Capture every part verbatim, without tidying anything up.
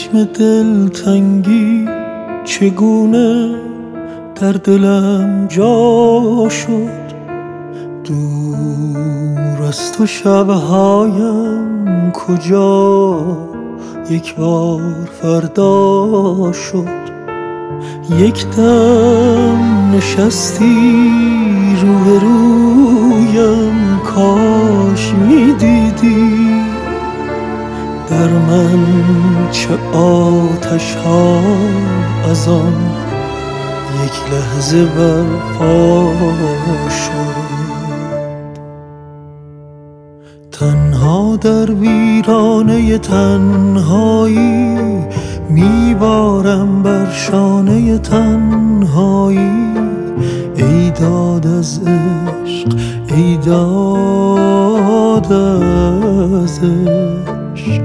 چشم دلتنگی چگونه در دلم جا شد. دور از تو شبهایم کجا یک بار فردا شد. یک دم نشستی روبرویم، کاش میدیدی در من چه آتش ها از آن یک لحظه برپا شد. تنها در ویرانه تنهایی میبارم بر شانه تنهایی. ای داد از عشق، ای داد از عشق،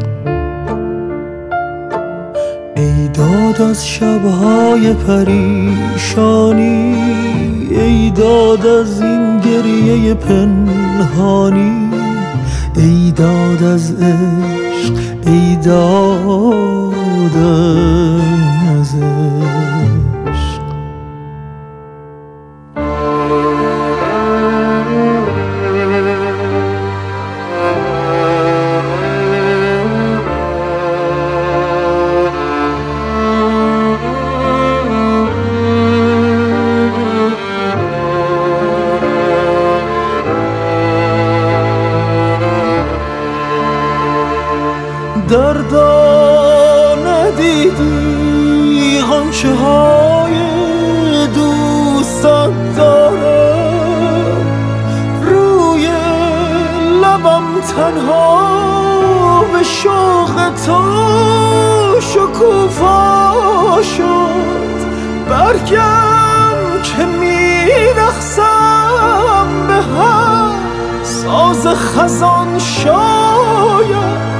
ای داد از شبهای پریشانی، ای داد از این گریه پنهانی. ای داد از عشق، ای داد از عشق. دردا ندیدی غنچه های دوستت دارم روی لبم، تنها به شوق تو شکوفا شد. برگم که می رقصم به هم ساز خزان، شاید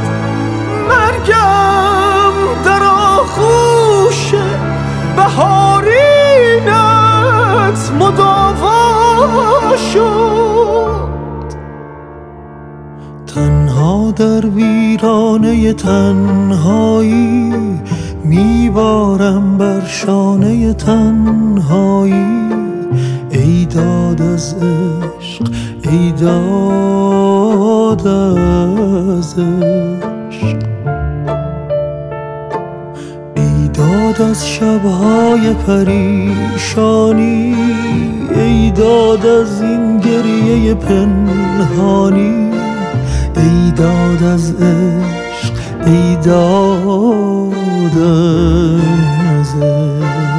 مرگم در آغوش بهارینت مداوا شد. تنها در ویرانه تنهایی میبارم بر شانه تنهایی. ای داد از عشق، ای داد از عشق، ای داد از شبهای پریشانی، ای داد از این گریه پنهانی. ای داد از عشق، ای داد از عشق.